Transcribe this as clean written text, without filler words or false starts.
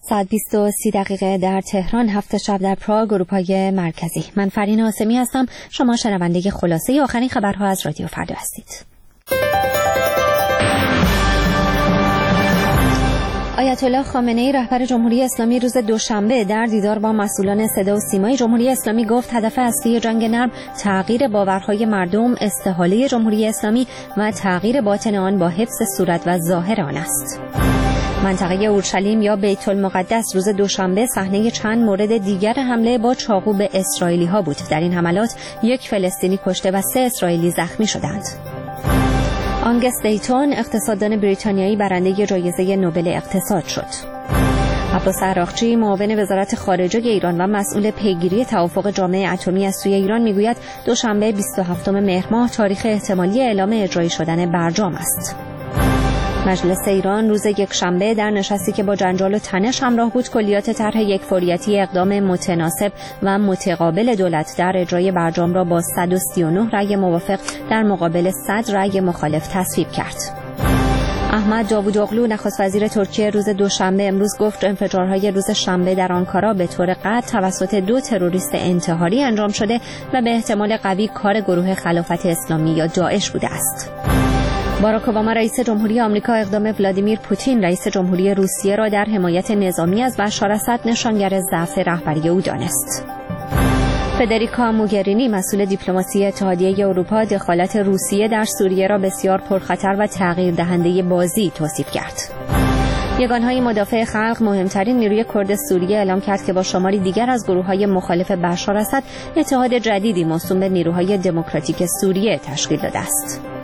ساعت 20:30 در تهران، 7 شب در پراگ، اروپای مرکزی. من فرین حاسمی هستم. شما شنونده خلاصه آخرین خبرها از رادیو فردا هستید. آیت الله خامنه‌ای رهبر جمهوری اسلامی روز دوشنبه در دیدار با مسئولان صدا و سیمای جمهوری اسلامی گفت هدف اصلی جنگ نرم تغییر باورهای مردم، استحاله جمهوری اسلامی و تغییر باطن آن با حفظ صورت و ظاهر آن است. منطقه اورشلیم یا بیت المقدس روز دوشنبه صحنه چند مورد دیگر حمله با چاقو به اسرائیلی‌ها بود. در این حملات 1 فلسطینی کشته و 3 اسرائیلی زخمی شدند. آنگس دیتون، اقتصاددان بریتانیایی، برنده جایزه نوبل اقتصاد شد. عباس عراقچی، معاون وزارت خارجه ایران و مسئول پیگیری توافق جامعه اتمی از سوی ایران، میگوید دوشنبه 27 مهر ماه تاریخ احتمالی اعلام اجرایی شدن برجام است. مجلس ایران روز یکشنبه در نشستی که با جنجال و تنش همراه بود، کلیات طرح یکفوریتی اقدام متناسب و متقابل دولت در اجرای برجام را با 139 رأی موافق در مقابل 100 رأی مخالف تصویب کرد. احمد داوودوغلو، نخست وزیر ترکیه، روز دوشنبه امروز گفت انفجارهای روز شنبه در آنکارا به طور قطع توسط 2 تروریست انتحاری انجام شده و به احتمال قوی کار گروه خلافت اسلامی یا داعش بوده است. باراک اوباما رئیس جمهوری آمریکا اقدام ولادیمیر پوتین رئیس جمهوری روسیه را در حمایت نظامی از بشار اسد نشانگر ضعف رهبری او دانست. فدریکا موگرینی، مسئول دیپلماسی اتحادیه اروپا، دخالت روسیه در سوریه را بسیار پرخطر و تغییر دهنده بازی توصیف کرد. یگانهای مدافع خلق، مهمترین نیروی کرد سوریه، اعلام کرد که با شماری دیگر از گروه‌های مخالف بشار اسد اتحاد جدیدی موسوم به نیروهای دموکراتیک سوریه تشکیل داده است.